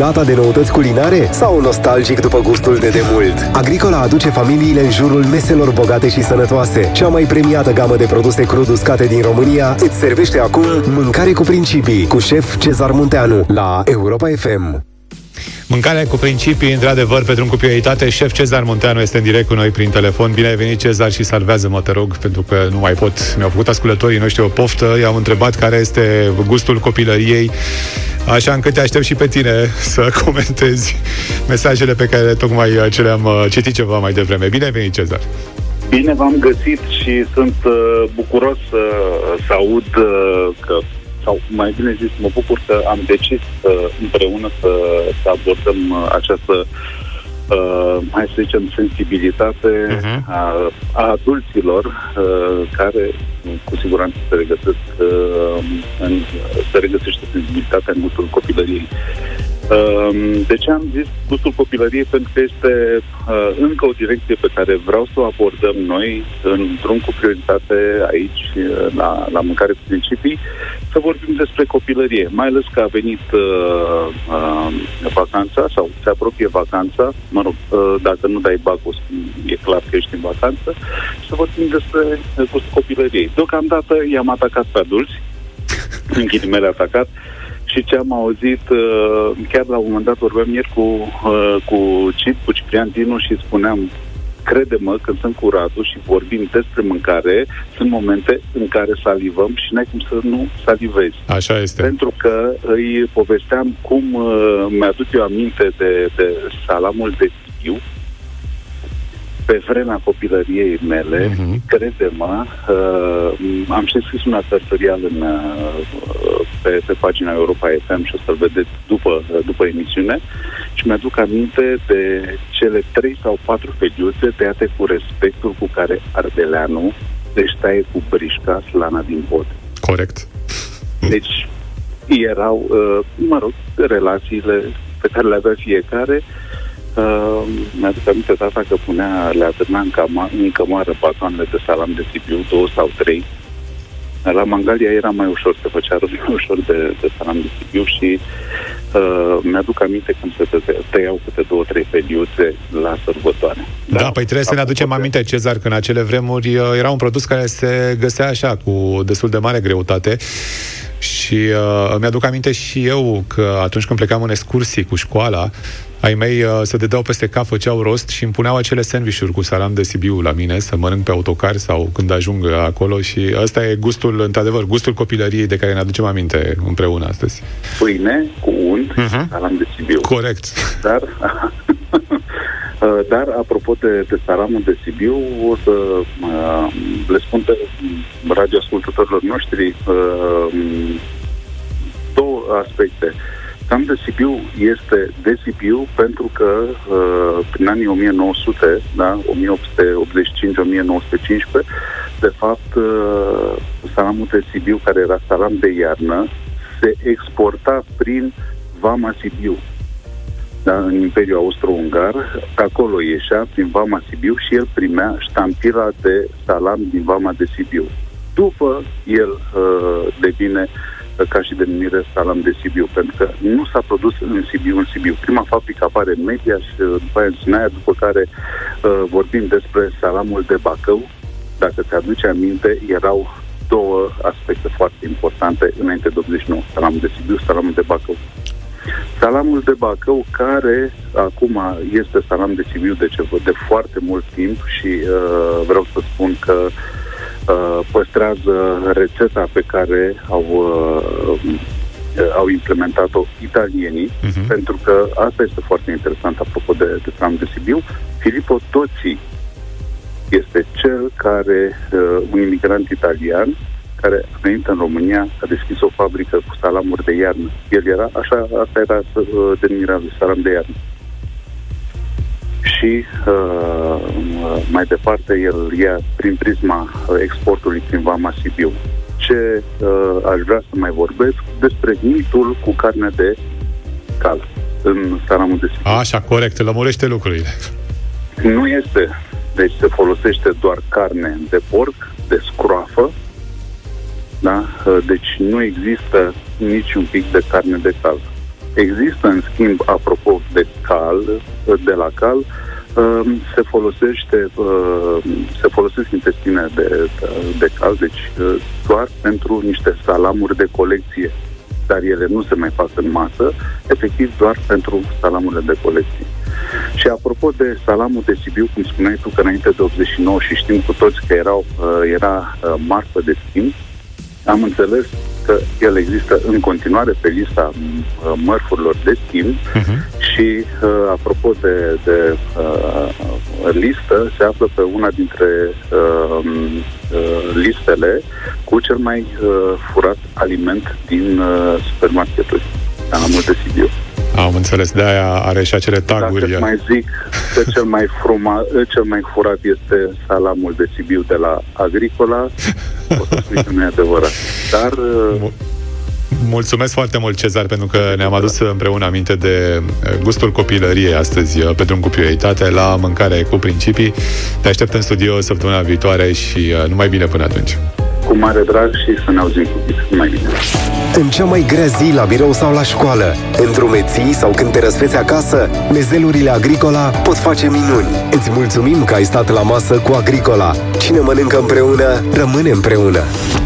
Gata de noutăți culinare? Sau nostalgic după gustul de demult? Agricola aduce familiile în jurul meselor bogate și sănătoase. Cea mai premiată gamă de produse crud uscate din România îți servește acum Mâncare cu principii cu șef Cezar Munteanu la Europa FM. Mâncarea cu principii, într-adevăr, pe drum cu prioritate. Șef Cezar Munteanu este în direct cu noi prin telefon. Bine ai venit, Cezar, și salvează-mă, te rog, pentru că nu mai pot. Mi-au făcut ascultătorii noștri o poftă, i-am întrebat care este gustul copilăriei, așa încât te aștept și pe tine să comentezi mesajele pe care tocmai ce le-am citit ceva mai devreme. Bine ai venit, Cezar! Bine v-am găsit și sunt bucuros să aud că, sau mai bine zis, mă bucur că am decis împreună să abordăm această, hai să zicem, sensibilitate a adulților care cu siguranță se regăsește sensibilitatea în gustul copilăriei. De ce am zis gustul copilăriei? Pentru că este încă o direcție pe care vreau să o abordăm noi într-un cu prioritate aici la Mâncare cu principii, să vorbim despre copilărie, mai ales că a venit vacanța sau se apropie vacanța, mă rog, dacă nu dai bagul, e clar că ești în vacanță, să vorbim despre gustul copilăriei. Deocamdată i-am atacat pe adulți, în ghilimele atacat. Și ce am auzit, chiar la un moment dat vorbeam ieri cu Ciprian Dinu și spuneam, crede-mă, când sunt cu Radu și vorbim despre mâncare, sunt momente în care salivăm și n-ai cum să nu salivezi. Așa este. Pentru că îi povesteam cum mi-aduc eu aminte de salamul de Sibiu, pe vremea copilăriei mele, crede-mă, am și scris un artificial pe pagina Europa FM și o să-l vedeți după emisiune și mi-aduc aminte de cele 3 sau 4 feliuțe tăiate cu respectul cu care ardeleanul își taie cu brișca slana din pod. Corect. Deci erau, relațiile pe care le avea fiecare. Mi-aduc aminte tata că le atârna în cămară batoanele de salam de Sibiu, 2 sau 3. La Mangalia era mai ușor, se făcea rost mai ușor de salam de Sibiu și mi-aduc aminte când se tăiau câte 2-3 feliuțe la sărbătoare. Da, păi trebuie să ne aducem aminte, Cezar, că în acele vremuri era un produs care se găsea așa, cu destul de mare greutate. Și mi-aduc aminte și eu că atunci când plecam în excursii cu școala, ai mei se dădeau peste cap, făceau rost și îmi puneau acele sandvișuri cu salam de Sibiu la mine, să mănânc pe autocar sau când ajung acolo și ăsta e gustul, într-adevăr, gustul copilăriei de care ne aducem aminte împreună astăzi. Pâine cu unt, salam de Sibiu. Corect. Dar apropo de salamul de Sibiu, o să le spun pe radioascultătorilor noștri două aspecte. Salam de Sibiu este de Sibiu pentru că prin anii 1900, da, 1885-1915, de fapt salamul de Sibiu, care era salam de iarnă, se exporta prin Vama Sibiu. Da, în Imperiul Austro-Ungar, acolo ieșea prin Vama Sibiu și el primea ștampila de salam din Vama de Sibiu. După el devine ca și denumire salam de Sibiu, pentru că nu s-a produs în Sibiu. Prima fabrică apare în Media și după aia în Sinaia, după care vorbim despre salamul de Bacău. Dacă te aduce aminte, erau două aspecte foarte importante înainte de 89, salamul de Sibiu, salamul de Bacău. Salamul de Bacău, care acum este salam de Sibiu de foarte mult timp și vreau să spun că păstrează rețeta pe care au implementat-o italienii, pentru că asta este foarte interesant apropo de salam de Sibiu. Filippo Tozzi este cel care, un imigrant italian, care a venit în România, a deschis o fabrică cu salamuri de iarnă. El era, asta era denumirea lui salam de iarnă. Și mai departe el ia prin prisma exportului prin Vama Sibiu. Ce aș vrea să mai vorbesc despre mitul cu carne de cal în salamul de Sibiu. Așa, corect, lămurește lucrurile. Nu este. Deci se folosește doar carne de porc, de scroafă, da? Deci nu există niciun pic de carne de cal. Există, în schimb, apropo de la cal, se folosesc intestine de cal, deci doar pentru niște salamuri de colecție, dar ele nu se mai fac în masă, efectiv doar pentru salamurile de colecție. Și apropo de salamul de Sibiu, cum spuneai tu că înainte de 89 și știm cu toți că era marfă de schimb, am înțeles că el există în continuare pe lista mărfurilor de schimb și apropo de listă, se află pe una dintre listele cu cel mai furat aliment din supermarketuri, salamul de Sibiu. Am înțeles, de-aia are și acele taguri. Dacă mai zic că cel mai furat este salamul de Sibiu de la Agricola, o să spui că nu e adevărat. Dar... Mulțumesc foarte mult, Cezar, pentru că ne-am adus împreună aminte de gustul copilăriei astăzi pe Drum cu Prioritate la Mâncare cu Principii. Te aștept în studio săptămâna viitoare și numai bine până atunci. Cu mare drag și să ne auzim cu bine. Numai bine. În cea mai grea zi la birou sau la școală, în drumeții sau când te răsfeți acasă, mezelurile Agricola pot face minuni. Îți mulțumim că ai stat la masă cu Agricola. Cine mănâncă împreună, rămâne împreună.